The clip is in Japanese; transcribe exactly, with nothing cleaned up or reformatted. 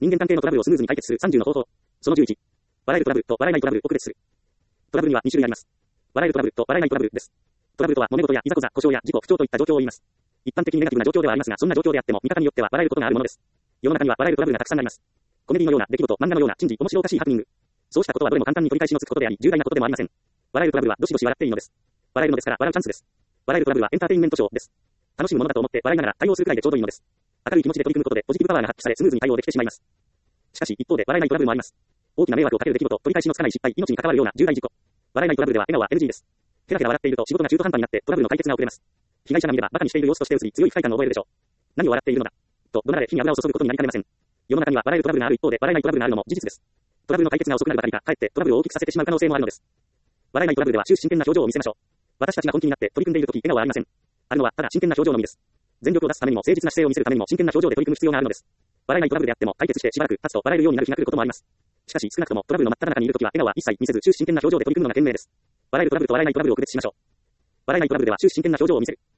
人間関係のトラブルをスムーズに解決するさんじゅうの方法。そのじゅういち。笑えるトラブルと笑えないトラブルを区別する。トラブルにはに種類あります。笑えるトラブルと笑えないトラブルです。トラブルとは揉め事やいざこざ、故障や事故、不調といった状況を言います。一般的にネガティブな状況ではありますが、そんな状況であっても見方によっては笑えることがあるものです。世の中には笑えるトラブルがたくさんあります。コメディのような出来事、漫画のような珍事、面白おかしいハプニング。そうしたことはどれも簡単に取り返しのつくことであり、重大なことでもありません。笑えるトラブルはどしどし笑っていいのです。笑えるのですから笑うチャンスです。笑えるトラブルはエンターテインメントショーです。楽しむものだと思って笑いながら対応するくらいでちょうどいいのです。明るい気持ちで取り組むことでポジティブパワーが発揮されスムーズに対応できてしまいます。しかし一方で笑えないトラブルもあります。大きな迷惑をかける出来事、取り返しのつかない失敗、命に関わるような重大事故。笑えないトラブルでは笑顔は エヌジー です。ヘラヘラ笑っていると仕事が中途半端になってトラブルの解決が遅れます。被害者が見れば馬鹿にしている様子として映り強い不快感を覚えるでしょう。何を笑っているのだと怒鳴られ火に油を注ぐことになりかねません。世の中には笑えるトラブルがある一方で笑えないトラブルがあるのも事実です。トラブルの解決が遅くなるばかりか、かえってトラブルを大きくさせてしまう可能性もあるのです。笑えないトラブルでは終始真剣な表情を見せましょう。私たちが本気になって取り組んでいるとき、笑顔はありません。あるのはただ真剣な表情のみです。全力を出すためにも誠実な姿勢を見せるためにも真剣な表情で取り組む必要があるのです。笑えないトラブルであっても解決してしばらく経つと笑えるようになる日が来ることもあります。しかし少なくともトラブルの真っ只中にいるときは笑顔は一切見せず終始真剣な表情で取り組むのが賢明です。笑えるトラブルと笑えないトラブルを区別しましょう。笑えないトラブルでは終始真剣な表情を見せる。